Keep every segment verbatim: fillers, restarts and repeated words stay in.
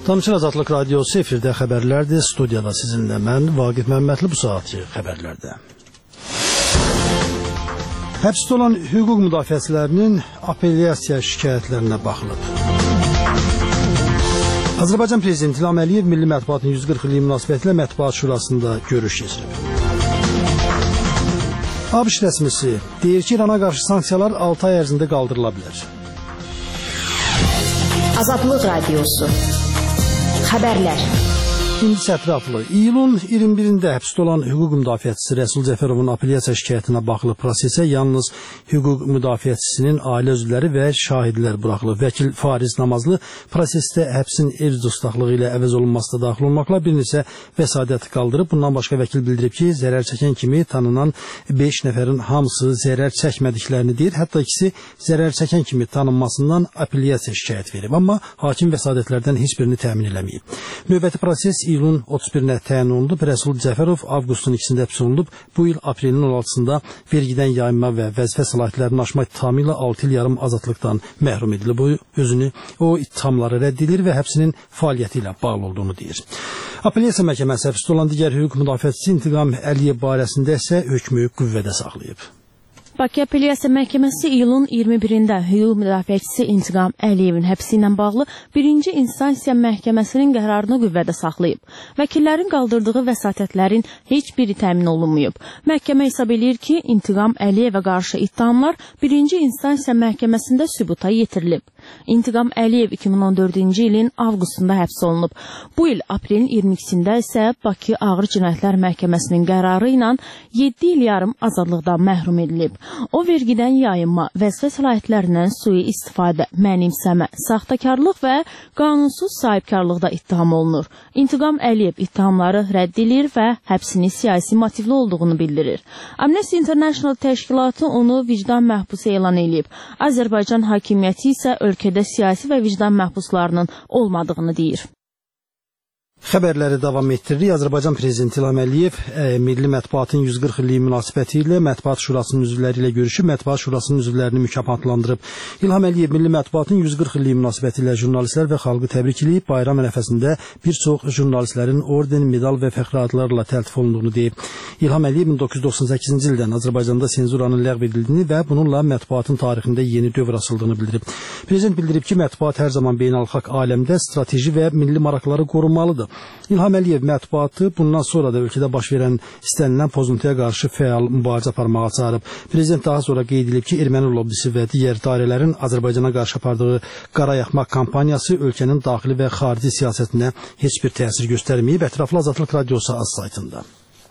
Danışır Azadlıq Radiosu efirdə xəbərlərdir. Studiyada sizinlə mən, Vaqif Məmmədli, bu saatçı xəbərlərdə. Həbsdə olan hüquq müdafiəçilərinin apellyasiya şikayətlərinə baxılıb. Azərbaycan Prezidenti İlham Əliyev Milli Mətbuatın yüz qırx illiyi münasibətilə Mətbuat Şurasında görüş keçirib. ABŞ rəsmisi deyir ki, İrana qarşı sanksiyalar altı ay ərzində qaldırıla bilər. Azadlıq Radiosu Xəbərlər. İndi ətraflı. İyulun iyirmi birində həbsdə olan hüquq müdafiəçisi Rəsul Cəfərovun apellyasiya şikayətinə baxılıb. Prosesə yalnız hüquq müdafiəçisinin ailə üzvləri və şahidlər buraxılıb. Vəkil Fariz Namazlı prosesdə həbsin ev dustaqlığı ilə əvəz olunması da daxil olmaqla bir neçə vəsadət qaldırıb. Bundan başqa vəkil bildirib ki, zərər çəkən kimi tanınan beş nəfərin hamısı zərər çəkmədiklərini deyir. Hətta ikisi zərər çəkən kimi tanınmasından apellyasiya şikayət verib. Amma hakim vəsadətlərdən heç birini təmin eləməyib. Növbəti proses iyulun otuz birinə təyin olunub. Rəsul Cəfərov avqustun ikisində həbs olunub. Bu il aprelin on altısında vergidən yayınma və vəzifə səlahiyyətlərini aşma ittihamı ilə altı il yarım azadlıqdan məhrum edilib. Bu özünü o ittihamları rədd edir və həbsinin fəaliyyəti ilə bağlı olduğunu deyir. Apellyasiya məhkəməsi həbsdə olan digər hüquq müdafiəçisi İntiqam Əliyev barəsində isə hökmü qüvvədə saxlayıb. Bakı Apellyasiya Məhkəməsi iyulun iyirmi birində hüquq müdafiəçisi İntiqam Əliyevin həbsi ilə bağlı birinci instansiya məhkəməsinin qərarını qüvvədə saxlayıb. Vəkillərin qaldırdığı vəsatətlərin heç biri təmin olunmayıb. Məhkəmə hesab edir ki, İntiqam Əliyevə qarşı ittihamlar birinci instansiya məhkəməsində sübuta yetirilib. İntiqam Əliyev iki min on dördüncü ilin avqustunda həbs olunub. Bu il aprelin iyirmi ikisində isə Bakı Ağır Cinayətlər Məhkəməsinin qərarı ilə yeddi il yarım azadlıqdan məhrum edilib. O vergidən yayınma, vəzifə səlahiyyətlərindən sui istifadə, mənimsəmə, saxtakarlıq və qanunsuz sahibkarlıqda ittiham olunur. İntiqam Əliyev ittihamları rədd edir və həbsini siyasi motivli olduğunu bildirir. Amnesty International təşkilatı onu vicdan məhbusu elan edib. Azərbaycan hakimiyyəti isə ölkədə siyasi və vicdan məhbuslarının olmadığını deyir. Xəbərləri davam etdiririk. Azərbaycan Prezidenti İlham Əliyev e, Milli Mətbuatın yüz qırx illiyi münasibəti ilə Mətbuat Şurasının üzvləri ilə görüşüb, Mətbuat Şurasının üzvlərini mükafatlandırıb. İlham Əliyev Milli Mətbuatın yüz qırx illiyi münasibəti ilə jurnalistlər və xalqı təbrik edib, bayram ərəfəsində bir çox jurnalistlərin orden, medal və fəxri adlarla təltif olunduğunu deyib. İlham Əliyev min doqquz yüz doxsan səkkizinci ildən Azərbaycanda senzuranın ləğv edildiyini və bununla mətbuatın tarixində yeni dövr açıldığını bildirib. Prezident bildirib ki, mətbuat hər zaman beynəlxalq aləmdə strateji və milli maraqları qorunmalıdır. İlham Əliyev mətbuatı bundan sonra da ölkədə baş verən istənilən pozuntuya qarşı fəal mübarizə aparmağa çağırıb. Prezident daha sonra qeyd edib ki, erməni lobbisi və digər dairələrin Azərbaycana qarşı apardığı qara yaxmaq kampaniyası ölkənin daxili və xarici siyasətinə heç bir təsir göstərməyib. Ətraflı Azadlıq Radiosu az saytında.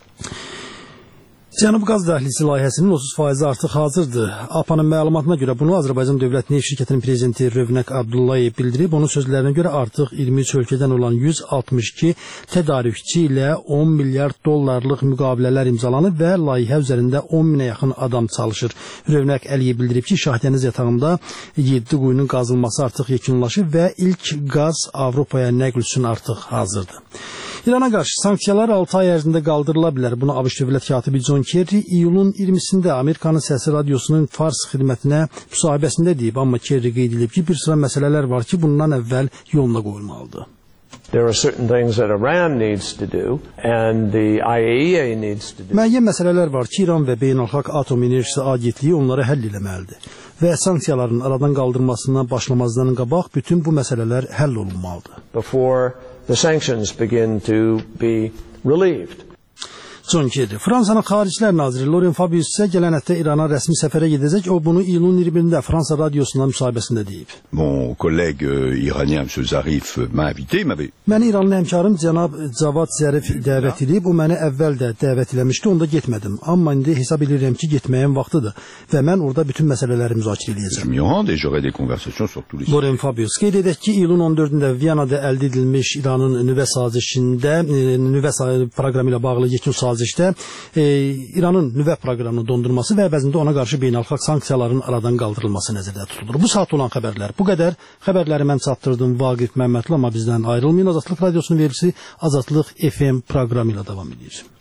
Cənub Qaz Dəhlizi layihəsinin otuz faizi artıq hazırdır. A P A-nın məlumatına görə bunu Azərbaycan Dövlət Neft Şirkətinin prezidenti Rövnəq Abdullayev bildirib. Onun sözlərinə görə artıq iyirmi üç ölkədən olan yüz altmış iki tədarükçi ilə on milyard dollarlıq müqavilələr imzalanıb və layihə üzərində on minə yaxın adam çalışır. Rövnəq Əliyev bildirib ki, Şahdəniz yatağında yeddi quyunun qazılması artıq yekunlaşıb və ilk qaz Avropaya nəql üçün artıq hazırdır. İrana qarşı sanksiyalar altı ay ərzində qaldırıla bilər. Bunu ABŞ dövlət katibi John Kerry iyulun iyirmisində Amerikanın Səsi Radiosunun Fars xidmətinə müsahibəsində deyib. Amma Kerry qeyd edib ki, bir sıra məsələlər var ki, bundan əvvəl yoluna qoyulmalıdır. Müəyyən məsələlər var ki, İran və Beynəlxalq Atom Enerjisi Agentliyi onları həll eləməlidir. Və sanksiyaların aradan qaldırmasına başlamazdan qabaq bütün bu məsələlər həll olunmalıdır. The sanctions begin to be relieved. John Kerry. Fransanın Xaricilər Naziri Laurent Fabius isə gələn həftə İrana rəsmi səfərə gedəcək. O bunu iyulun iyirmi birində Fransa radiosundan müsahibəsində deyib. Mon collègue iranien M. Zarif m'a invité, m'avait. Məni İranlı həmkarım cənab Cavad Zərif dəvət edib. O məni əvvəl də dəvət eləmişdi. Onda getmədim. Amma indi hesab edirəm ki, getməyin vaxtıdır və mən orada bütün məsələləri müzakirə edəcəm. Laurent Fabius qeyd edək ki, iyulun on dördündə Viyanada əldə edilmiş İranın nüvə sazişində nüvə proqramı ilə bağlı yekun sazişində sazişdə e, İranın nüvə proqramını dondurması və əvəzində ona qarşı beynəlxalq sanksiyaların aradan qaldırılması nəzərdə tutulur. Bu saat olan xəbərlər bu qədər. Xəbərləri mən çatdırdım Vaqif Məmmədli, amma bizdən ayrılmayın. Azadlıq Radiosunun vericisi Azadlıq F M proqramı ilə davam edir.